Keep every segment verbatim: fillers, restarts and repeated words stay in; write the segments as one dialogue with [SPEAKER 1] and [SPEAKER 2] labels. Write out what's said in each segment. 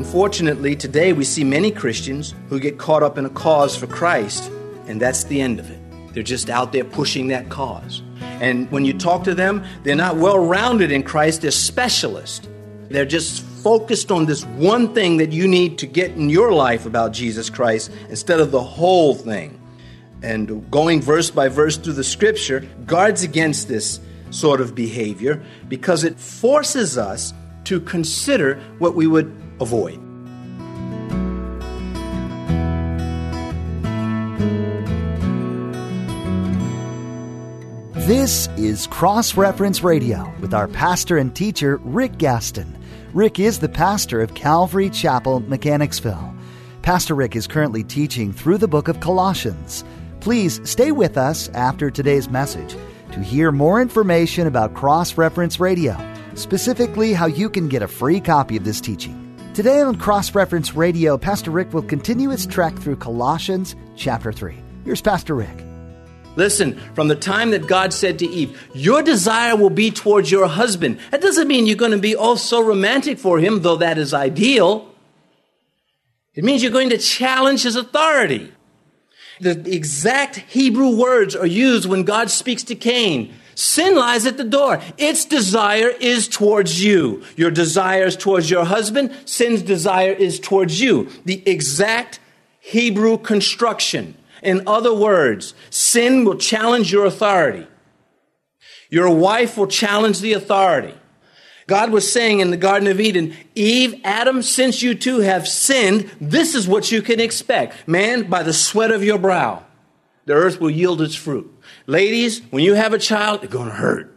[SPEAKER 1] Unfortunately, today we see many Christians who get caught up in a cause for Christ, and that's the end of it. They're just out there pushing that cause. And when you talk to them, they're not well-rounded in Christ. They're specialists. They're just focused on this one thing that you need to get in your life about Jesus Christ instead of the whole thing. And going verse by verse through the Scripture guards against this sort of behavior because it forces us to consider what we would avoid.
[SPEAKER 2] This is Cross Reference Radio with our pastor and teacher, Rick Gaston. Rick is the pastor of Calvary Chapel, Mechanicsville. Pastor Rick is currently teaching through the book of Colossians. Please stay with us after today's message to hear more information about Cross Reference Radio, specifically how you can get a free copy of this teaching. Today on Cross Reference Radio, Pastor Rick will continue his trek through Colossians chapter three. Here's Pastor Rick.
[SPEAKER 1] Listen, from the time that God said to Eve, your desire will be towards your husband. That doesn't mean you're going to be oh so romantic for him, though that is ideal. It means you're going to challenge his authority. The exact Hebrew words are used when God speaks to Cain. Sin lies at the door. Its desire is towards you. Your desire is towards your husband. Sin's desire is towards you. The exact Hebrew construction. In other words, sin will challenge your authority. Your wife will challenge the authority. God was saying in the Garden of Eden, Eve, Adam, since you two have sinned, this is what you can expect. Man, by the sweat of your brow, the earth will yield its fruit. Ladies, when you have a child, it's going to hurt.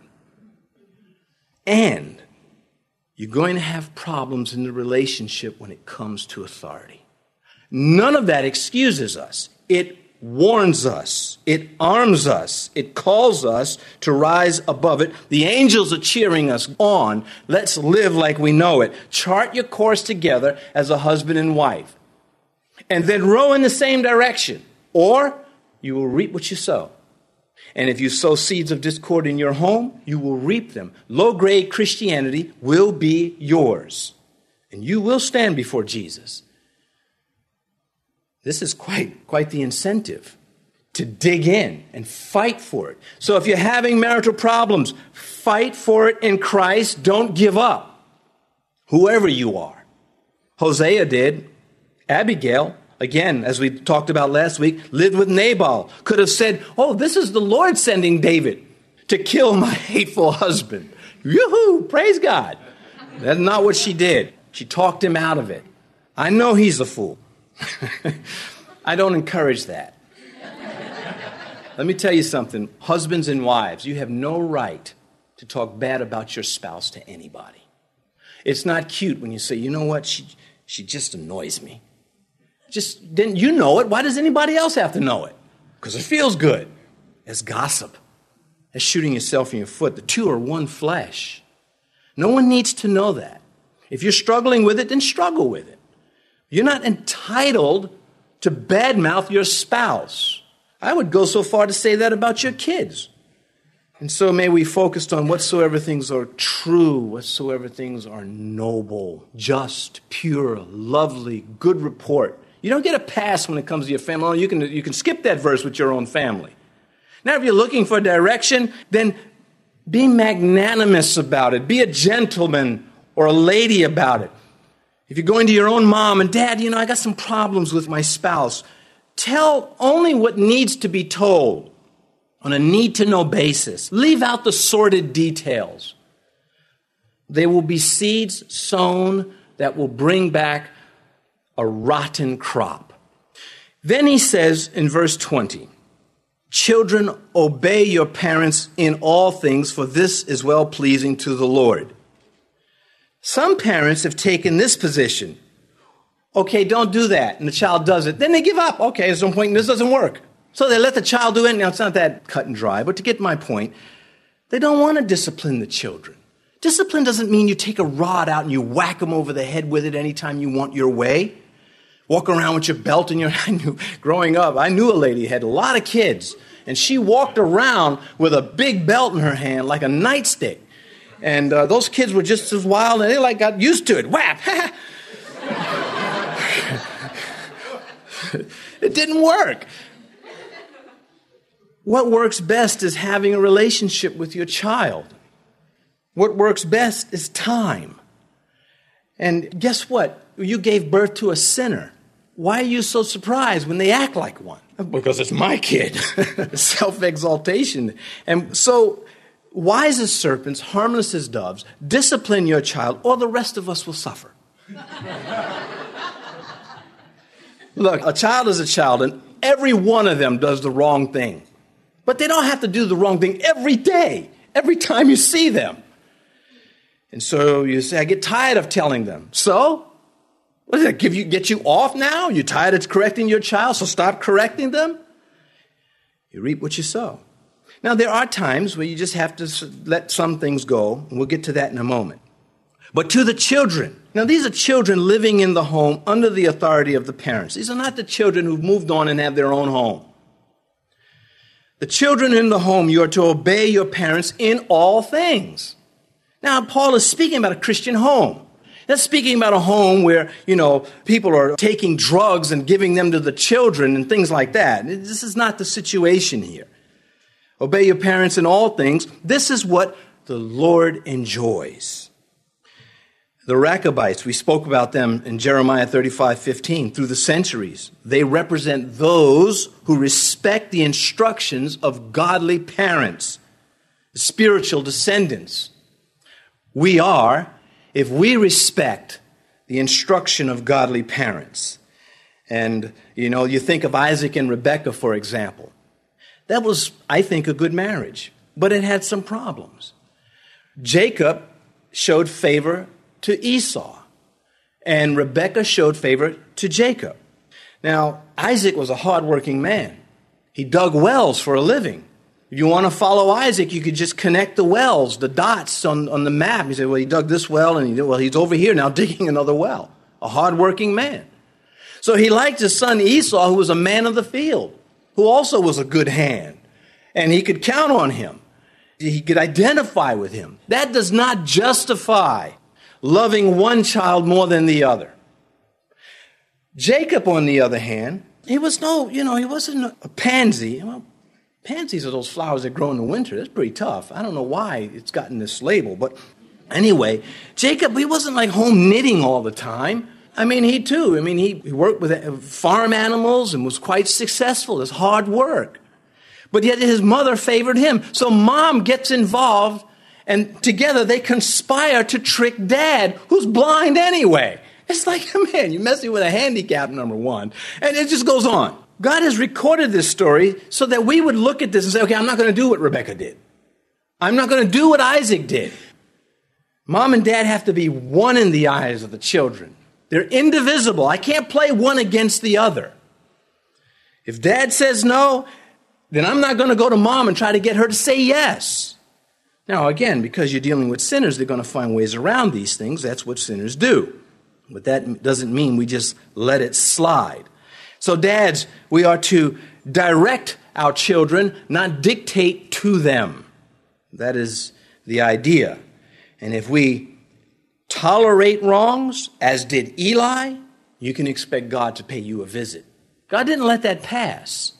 [SPEAKER 1] And you're going to have problems in the relationship when it comes to authority. None of that excuses us. It warns us. It arms us. It calls us to rise above it. The angels are cheering us on. Let's live like we know it. Chart your course together as a husband and wife. And then row in the same direction. Or you will reap what you sow. And if you sow seeds of discord in your home, you will reap them. Low-grade Christianity will be yours. And you will stand before Jesus. This is quite, quite the incentive to dig in and fight for it. So if you're having marital problems, fight for it in Christ. Don't give up, whoever you are. Hosea did. Abigail, again, as we talked about last week, lived with Nabal. Could have said, oh, this is the Lord sending David to kill my hateful husband. Yoo-hoo, praise God. That's not what she did. She talked him out of it. I know he's a fool. I don't encourage that. Let me tell you something. Husbands and wives, you have no right to talk bad about your spouse to anybody. It's not cute when you say, you know what, she, she just annoys me. Just, didn't you know it? Why does anybody else have to know it? Because it feels good. It's gossip. It's shooting yourself in your foot. The two are one flesh. No one needs to know that. If you're struggling with it, then struggle with it. You're not entitled to badmouth your spouse. I would go so far to say that about your kids. And so may we focus on whatsoever things are true, whatsoever things are noble, just, pure, lovely, good report. You don't get a pass when it comes to your family. You can, you can skip that verse with your own family. Now, if you're looking for direction, then be magnanimous about it. Be a gentleman or a lady about it. If you're going to your own mom and dad, you know, I got some problems with my spouse. Tell only what needs to be told on a need-to-know basis. Leave out the sordid details. They will be seeds sown that will bring back a rotten crop. Then he says in verse twenty, children, obey your parents in all things, for this is well-pleasing to the Lord. Some parents have taken this position. Okay, don't do that. And the child does it. Then they give up. Okay, there's no point in this, doesn't work. So they let the child do it. Now, it's not that cut and dry, but to get my point, they don't want to discipline the children. Discipline doesn't mean you take a rod out and you whack them over the head with it anytime you want your way. Walk around with your belt in your hand. Growing up, I knew a lady who had a lot of kids, and she walked around with a big belt in her hand like a nightstick. And uh, those kids were just as wild, and they like got used to it. Whap! It didn't work. What works best is having a relationship with your child. What works best is time. And guess what? You gave birth to a sinner. Why are you so surprised when they act like one? Because it's my kid. Self-exaltation. And so, wise as serpents, harmless as doves, discipline your child, or the rest of us will suffer. Look, a child is a child, and every one of them does the wrong thing. But they don't have to do the wrong thing every day, every time you see them. And so you say, I get tired of telling them. So? What does that give you, get you off now? You're tired of correcting your child, so stop correcting them? You reap what you sow. Now, there are times where you just have to let some things go, and we'll get to that in a moment. But to the children. Now, these are children living in the home under the authority of the parents. These are not the children who've moved on and have their own home. The children in the home, you are to obey your parents in all things. Now, Paul is speaking about a Christian home. That's speaking about a home where, you know, people are taking drugs and giving them to the children and things like that. This is not the situation here. Obey your parents in all things. This is what the Lord enjoys. The Rechabites, we spoke about them in Jeremiah thirty-five fifteen. Through the centuries, they represent those who respect the instructions of godly parents, spiritual descendants. We are, if we respect the instruction of godly parents. And, you know, you think of Isaac and Rebekah, for example. That was, I think, a good marriage, but it had some problems. Jacob showed favor to Esau, and Rebekah showed favor to Jacob. Now, Isaac was a hardworking man. He dug wells for a living. If you want to follow Isaac, you could just connect the wells, the dots on, on the map. You say, well, he dug this well, and he, well, he's over here now digging another well. A hardworking man. So he liked his son Esau, who was a man of the field, who also was a good hand, and he could count on him. He could identify with him. That does not justify loving one child more than the other. Jacob, on the other hand, he was no, you know, he wasn't a pansy. Well, pansies are those flowers that grow in the winter. That's pretty tough. I don't know why it's gotten this label, but anyway, Jacob, he wasn't like home knitting all the time. I mean, he too, I mean, he, he worked with farm animals and was quite successful. It's hard work. But yet his mother favored him. So mom gets involved, and together they conspire to trick dad, who's blind anyway. It's like, man, you're messing with a handicap, number one. And it just goes on. God has recorded this story so that we would look at this and say, okay, I'm not going to do what Rebekah did. I'm not going to do what Isaac did. Mom and dad have to be one in the eyes of the children. They're indivisible. I can't play one against the other. If dad says no, then I'm not going to go to mom and try to get her to say yes. Now, again, because you're dealing with sinners, they're going to find ways around these things. That's what sinners do. But that doesn't mean we just let it slide. So, dads, we are to direct our children, not dictate to them. That is the idea. And if we tolerate wrongs, as did Eli, you can expect God to pay you a visit. God didn't let that pass.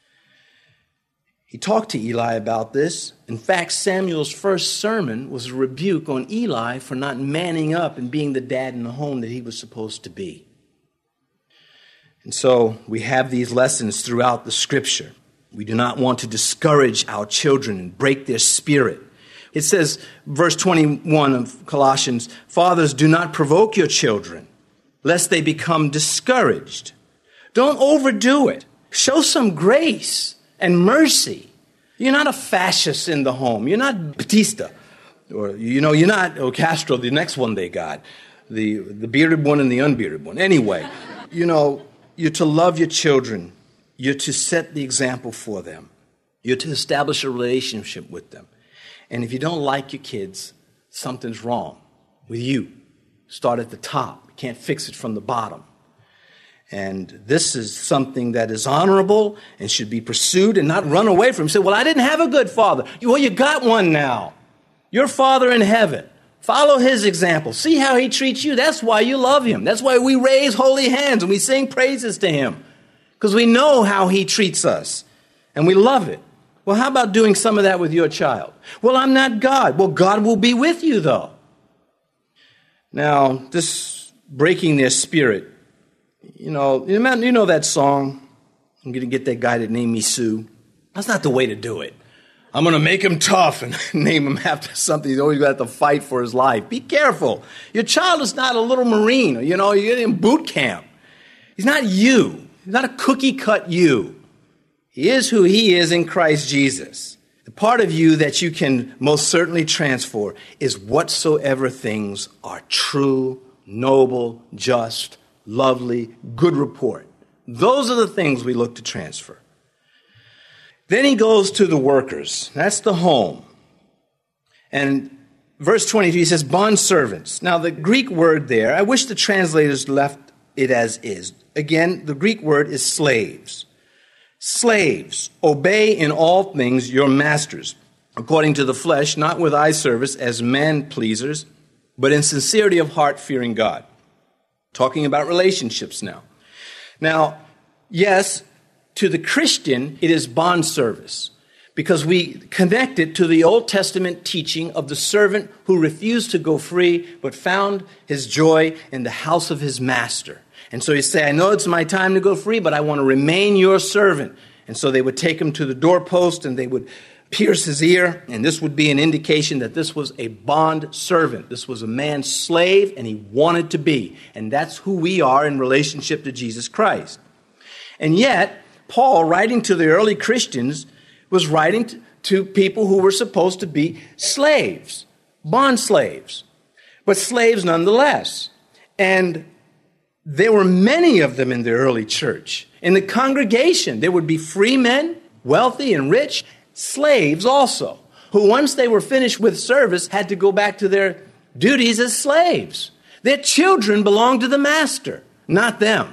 [SPEAKER 1] He talked to Eli about this. In fact, Samuel's first sermon was a rebuke on Eli for not manning up and being the dad in the home that he was supposed to be. And so we have these lessons throughout the scripture. We do not want to discourage our children and break their spirit. It says, verse twenty-one of Colossians, fathers, do not provoke your children, lest they become discouraged. Don't overdo it. Show some grace and mercy. You're not a fascist in the home. You're not Batista. Or, you know, you're not oh, Castro, the next one they got. The, the bearded one and the unbearded one. Anyway, you know, you're to love your children. You're to set the example for them. You're to establish a relationship with them. And if you don't like your kids, something's wrong with you. Start at the top. You can't fix it from the bottom. And this is something that is honorable and should be pursued and not run away from. Say, well, I didn't have a good father. Well, you got one now. Your Father in heaven. Follow his example. See how he treats you. That's why you love him. That's why we raise holy hands and we sing praises to him. because we know how he treats us and we love it. Well, how about doing some of that with your child? Well, I'm not God. Well, God will be with you, though. Now, this breaking their spirit, you know, you know that song, I'm going to get that guy that named me Sue. That's not the way to do it. I'm going to make him tough and name him after something. He's always got to fight for his life. Be careful. Your child is not a little Marine. You know, you're in boot camp. He's not you. He's not a cookie-cut you. He is who he is in Christ Jesus. The part of you that you can most certainly transfer is whatsoever things are true, noble, just, lovely, good report. Those are the things we look to transfer. Then he goes to the workers. That's the home. And verse twenty-two, he says, bondservants. Now, the Greek word there, I wish the translators left it as is. Again, the Greek word is slaves. Slaves, obey in all things your masters, according to the flesh, not with eye service as man-pleasers, but in sincerity of heart, fearing God. Talking about relationships now. Now, yes, to the Christian, it is bond service, because we connect it to the Old Testament teaching of the servant who refused to go free, but found his joy in the house of his master. And so he'd say, I know it's my time to go free, but I want to remain your servant. And so they would take him to the doorpost and they would pierce his ear. And this would be an indication that this was a bond servant. This was a man's slave, and he wanted to be. And that's who we are in relationship to Jesus Christ. And yet, Paul, writing to the early Christians, was writing to, to people who were supposed to be slaves, bond slaves, but slaves nonetheless. And there were many of them in the early church. In the congregation, there would be free men, wealthy and rich, slaves also, who once they were finished with service had to go back to their duties as slaves. Their children belonged to the master, not them.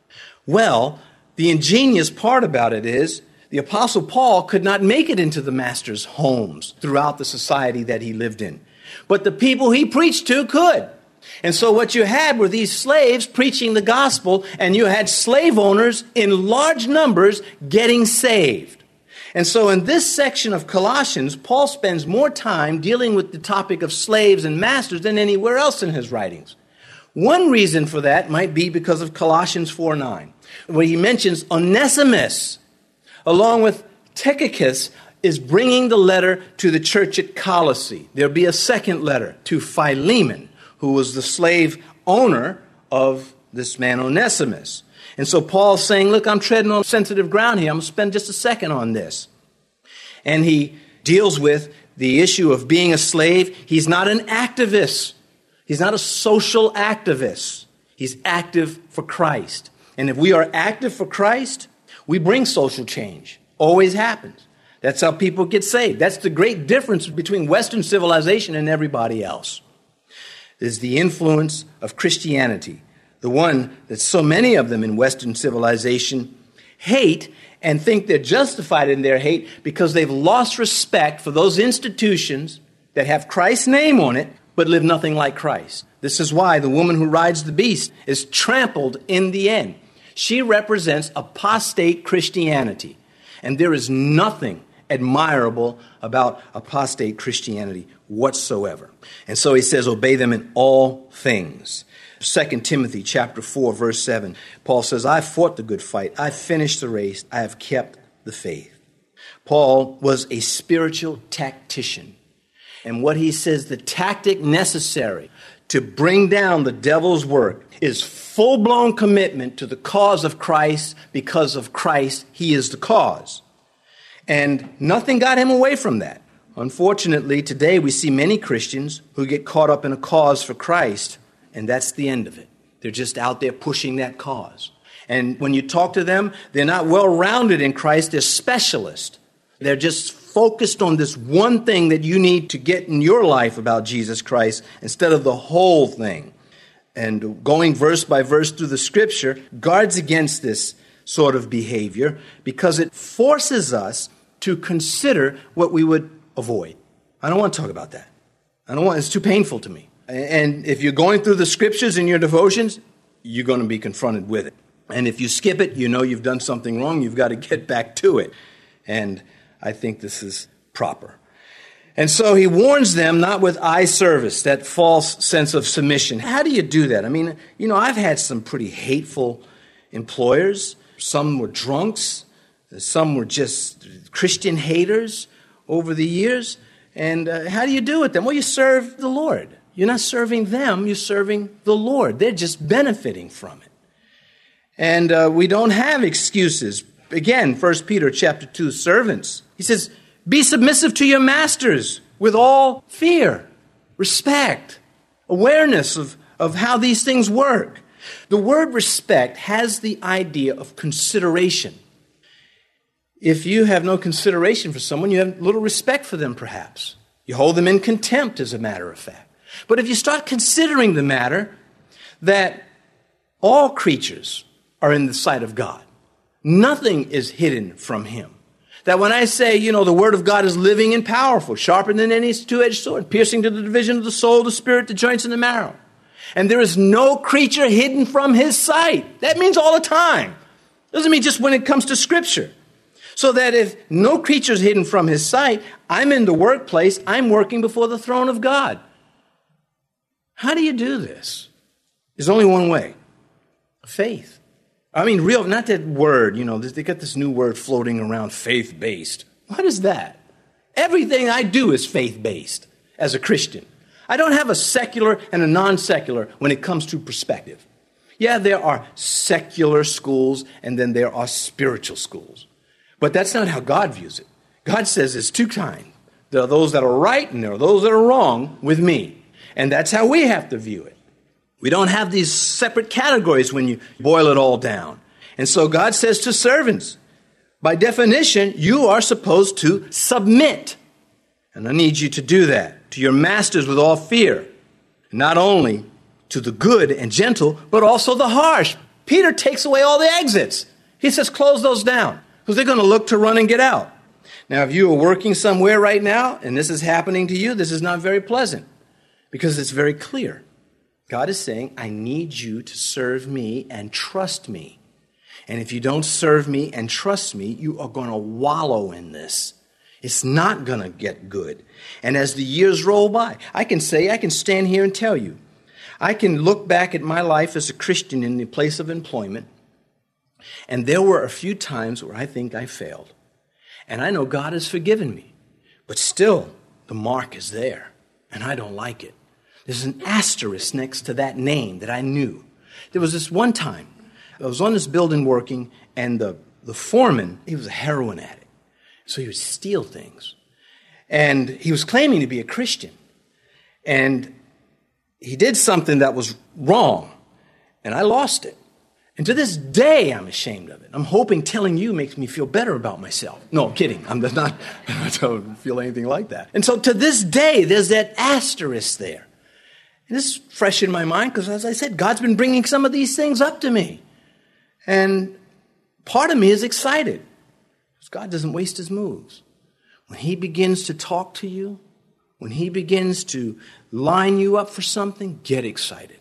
[SPEAKER 1] Well, the ingenious part about it is the Apostle Paul could not make it into the master's homes throughout the society that he lived in. But the people he preached to could. And so what you had were these slaves preaching the gospel, and you had slave owners in large numbers getting saved. And so in this section of Colossians, Paul spends more time dealing with the topic of slaves and masters than anywhere else in his writings. One reason for that might be because of Colossians four nine, where he mentions Onesimus, along with Tychicus, is bringing the letter to the church at Colossae. There'll be a second letter to Philemon, who was the slave owner of this man Onesimus. And so Paul's saying, look, I'm treading on sensitive ground here. I'm going to spend just a second on this. And he deals with the issue of being a slave. He's not an activist. He's not a social activist. He's active for Christ. And if we are active for Christ, we bring social change. Always happens. That's how people get saved. That's the great difference between Western civilization and everybody else. Is the influence of Christianity, the one that so many of them in Western civilization hate and think they're justified in their hate because they've lost respect for those institutions that have Christ's name on it but live nothing like Christ. This is why the woman who rides the beast is trampled in the end. She represents apostate Christianity, and there is nothing admirable about apostate Christianity whatsoever. And so he says, obey them in all things. Second Timothy chapter four, verse seven, Paul says, I fought the good fight. I finished the race. I have kept the faith. Paul was a spiritual tactician. And what he says, the tactic necessary to bring down the devil's work is full-blown commitment to the cause of Christ. Because of Christ, he is the cause. And nothing got him away from that. Unfortunately, today we see many Christians who get caught up in a cause for Christ, and that's the end of it. They're just out there pushing that cause. And when you talk to them, they're not well-rounded in Christ. They're specialists. They're just focused on this one thing that you need to get in your life about Jesus Christ instead of the whole thing. And going verse by verse through the Scripture guards against this sort of behavior because it forces us to consider what we would avoid. I don't want to talk about that. I don't want, it's too painful to me. And if you're going through the Scriptures in your devotions, you're going to be confronted with it. And if you skip it, you know you've done something wrong. You've got to get back to it. And I think this is proper. And so he warns them not with eye service, that false sense of submission. How do you do that? I mean, you know, I've had some pretty hateful employers. Some were drunks. Some were just Christian haters over the years. And uh, how do you do with them? Well, you serve the Lord. You're not serving them. You're serving the Lord. They're just benefiting from it. And uh, we don't have excuses. Again, First Peter chapter two, servants. He says, be submissive to your masters with all fear, respect, awareness of, of how these things work. The word respect has the idea of consideration. If you have no consideration for someone, you have little respect for them, perhaps. You hold them in contempt, as a matter of fact. But if you start considering the matter that all creatures are in the sight of God, nothing is hidden from him. That when I say, you know, the word of God is living and powerful, sharper than any two-edged sword, piercing to the division of the soul, the spirit, the joints, and the marrow. And there is no creature hidden from his sight. That means all the time. Doesn't mean just when it comes to Scripture. So that if no creature is hidden from his sight, I'm in the workplace, I'm working before the throne of God. How do you do this? There's only one way. Faith. I mean, real, not that word, you know, they got this new word floating around, faith-based. What is that? Everything I do is faith-based as a Christian. I don't have a secular and a non-secular when it comes to perspective. Yeah, there are secular schools and then there are spiritual schools. But that's not how God views it. God says it's two kinds. There are those that are right and there are those that are wrong with me. And that's how we have to view it. We don't have these separate categories when you boil it all down. And so God says to servants, by definition, you are supposed to submit. And I need you to do that to your masters with all fear. Not only to the good and gentle, but also the harsh. Peter takes away all the exits. He says, close those down, because they're going to look to run and get out. Now, if you are working somewhere right now, and this is happening to you, this is not very pleasant, because it's very clear. God is saying, I need you to serve me and trust me. And if you don't serve me and trust me, you are going to wallow in this. It's not going to get good. And as the years roll by, I can say, I can stand here and tell you, I can look back at my life as a Christian in the place of employment, and there were a few times where I think I failed. And I know God has forgiven me, but still the mark is there, and I don't like it. There's an asterisk next to that name that I knew. There was this one time, I was on this building working, and the, the foreman, he was a heroin addict. So he would steal things. And he was claiming to be a Christian. And he did something that was wrong, and I lost it. And to this day, I'm ashamed of it. I'm hoping telling you makes me feel better about myself. No, I'm kidding. I'm not, I don't feel anything like that. And so to this day, there's that asterisk there. And this is fresh in my mind because, as I said, God's been bringing some of these things up to me. And part of me is excited because God doesn't waste his moves. When he begins to talk to you, when he begins to line you up for something, get excited.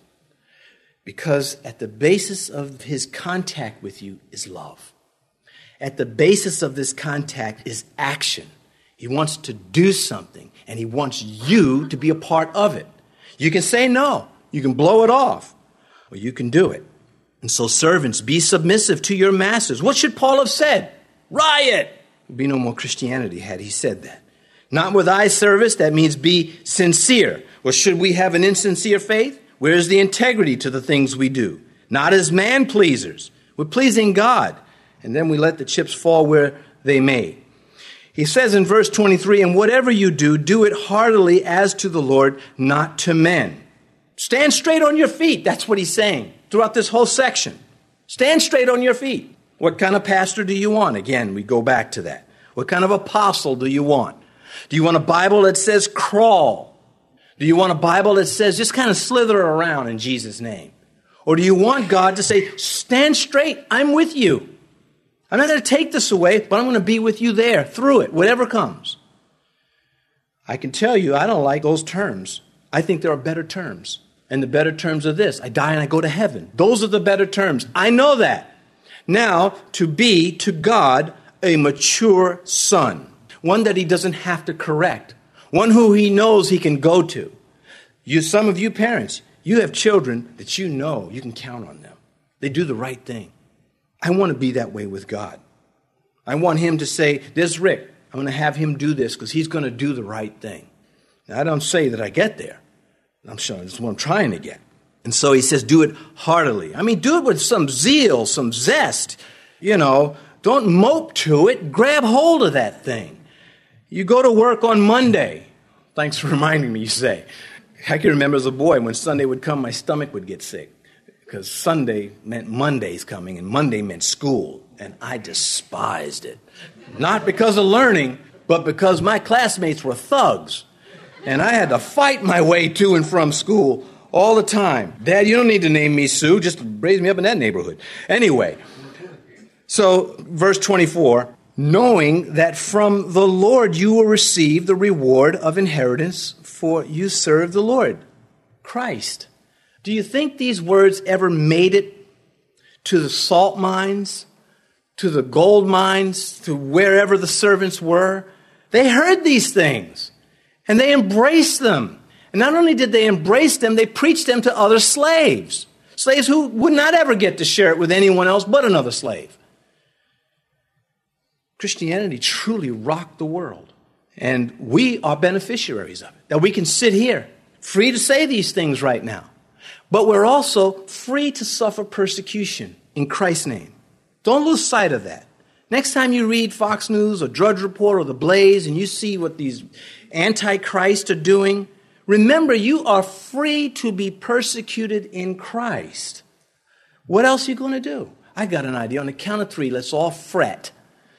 [SPEAKER 1] Because at the basis of his contact with you is love. At the basis of this contact is action. He wants to do something, and he wants you to be a part of it. You can say no. You can blow it off. Or you can do it. And so servants, be submissive to your masters. What should Paul have said? Riot! There'd be no more Christianity had he said that. Not with eye service, that means be sincere. Or should we have an insincere faith? Where is the integrity to the things we do? Not as man-pleasers. We're pleasing God. And then we let the chips fall where they may. He says in verse twenty-three, and whatever you do, do it heartily as to the Lord, not to men. Stand straight on your feet. That's what he's saying throughout this whole section. Stand straight on your feet. What kind of pastor do you want? Again, we go back to that. What kind of apostle do you want? Do you want a Bible that says crawl? Do you want a Bible that says just kind of slither around in Jesus' name? Or do you want God to say, stand straight, I'm with you. I'm not going to take this away, but I'm going to be with you there, through it, whatever comes. I can tell you, I don't like those terms. I think there are better terms. And the better terms are this: I die and I go to heaven. Those are the better terms. I know that. Now, to be to God a mature son, one that he doesn't have to correct, one who he knows he can go to. You, some of you parents, you have children that you know you can count on them. They do the right thing. I want to be that way with God. I want him to say, there's Rick. I'm going to have him do this because he's going to do the right thing. Now, I don't say that I get there. I'm sure that's what I'm trying to get. And so he says, do it heartily. I mean, do it with some zeal, some zest. You know, don't mope to it. Grab hold of that thing. You go to work on Monday. Thanks for reminding me, you say. I can remember as a boy when Sunday would come, my stomach would get sick. Because Sunday meant Monday's coming, and Monday meant school. And I despised it. Not because of learning, but because my classmates were thugs. And I had to fight my way to and from school all the time. Dad, you don't need to name me Sue. Just raise me up in that neighborhood. Anyway, so verse twenty-four, knowing that from the Lord you will receive the reward of inheritance, for you serve the Lord, Christ. Do you think these words ever made it to the salt mines, to the gold mines, to wherever the servants were? They heard these things, and they embraced them. And not only did they embrace them, they preached them to other slaves, slaves who would not ever get to share it with anyone else but another slave. Christianity truly rocked the world, and we are beneficiaries of it, that we can sit here free to say these things right now. But we're also free to suffer persecution in Christ's name. Don't lose sight of that. Next time you read Fox News or Drudge Report or The Blaze and you see what these antichrists are doing, remember you are free to be persecuted in Christ. What else are you going to do? I got an idea. On the count of three, let's all fret.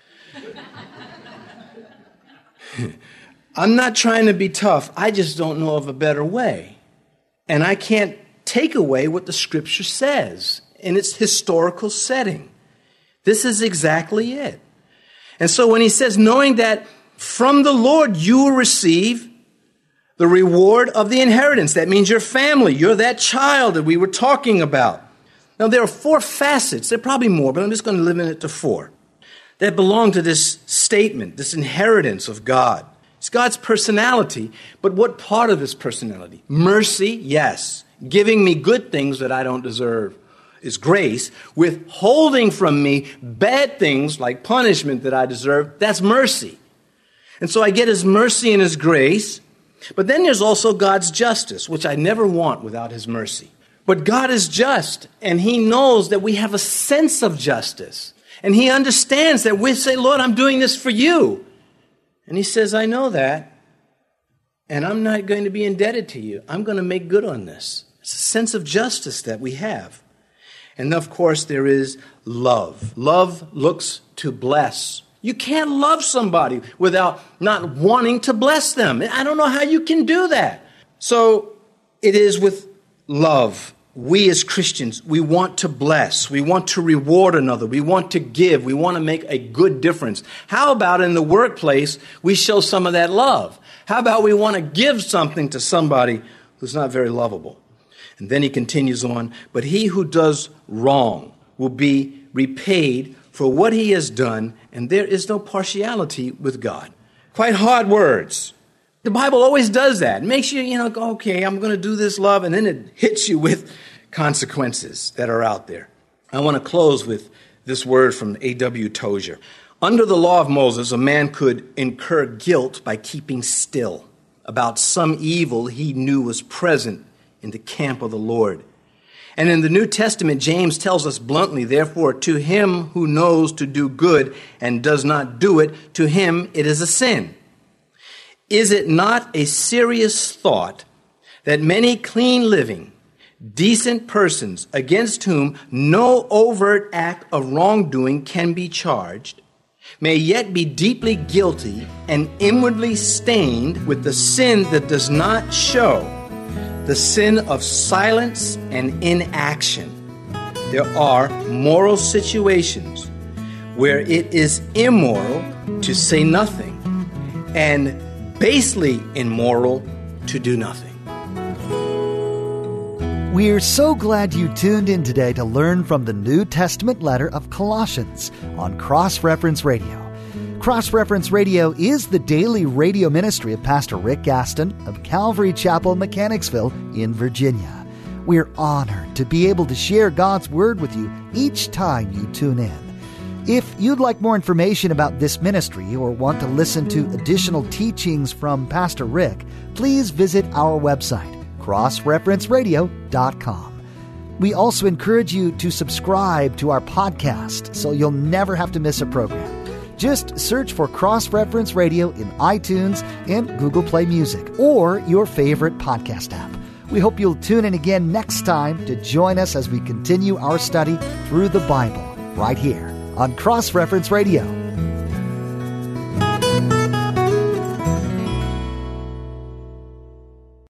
[SPEAKER 1] I'm not trying to be tough. I just don't know of a better way. And I can't take away what the Scripture says in its historical setting. This is exactly it. And so when he says, knowing that from the Lord you will receive the reward of the inheritance, that means your family, you're that child that we were talking about. Now there are four facets, there are probably more, but I'm just going to limit it to four, that belong to this statement, this inheritance of God. It's God's personality, but what part of his personality? Mercy, yes. Giving me good things that I don't deserve is grace. Withholding from me bad things like punishment that I deserve, that's mercy. And so I get his mercy and his grace. But then there's also God's justice, which I never want without his mercy. But God is just, and he knows that we have a sense of justice. And he understands that we say, Lord, I'm doing this for you. And he says, I know that, and I'm not going to be indebted to you. I'm going to make good on this. It's a sense of justice that we have. And of course, there is love. Love looks to bless. You can't love somebody without not wanting to bless them. I don't know how you can do that. So it is with love. We as Christians, we want to bless. We want to reward another. We want to give. We want to make a good difference. How about in the workplace, we show some of that love? How about we want to give something to somebody who's not very lovable? And then he continues on, but he who does wrong will be repaid for what he has done, and there is no partiality with God. Quite hard words. The Bible always does that. It makes you, you know, go, okay, I'm going to do this love, and then it hits you with consequences that are out there. I want to close with this word from A W Tozer. Under the law of Moses, a man could incur guilt by keeping still about some evil he knew was present in the camp of the Lord. And in the New Testament, James tells us bluntly, therefore, to him who knows to do good and does not do it, to him it is a sin. Is it not a serious thought that many clean living, decent persons against whom no overt act of wrongdoing can be charged may yet be deeply guilty and inwardly stained with the sin that does not show, the sin of silence and inaction? There are moral situations where it is immoral to say nothing and basely immoral to do nothing.
[SPEAKER 2] We're so glad you tuned in today to learn from the New Testament letter of Colossians on Cross Reference Radio. Cross Reference Radio is the daily radio ministry of Pastor Rick Gaston of Calvary Chapel, Mechanicsville in Virginia. We're honored to be able to share God's Word with you each time you tune in. If you'd like more information about this ministry or want to listen to additional teachings from Pastor Rick, please visit our website, cross reference radio dot com. We also encourage you to subscribe to our podcast so you'll never have to miss a program. Just search for Cross Reference Radio in iTunes and Google Play Music or your favorite podcast app. We hope you'll tune in again next time to join us as we continue our study through the Bible right here on Cross Reference Radio.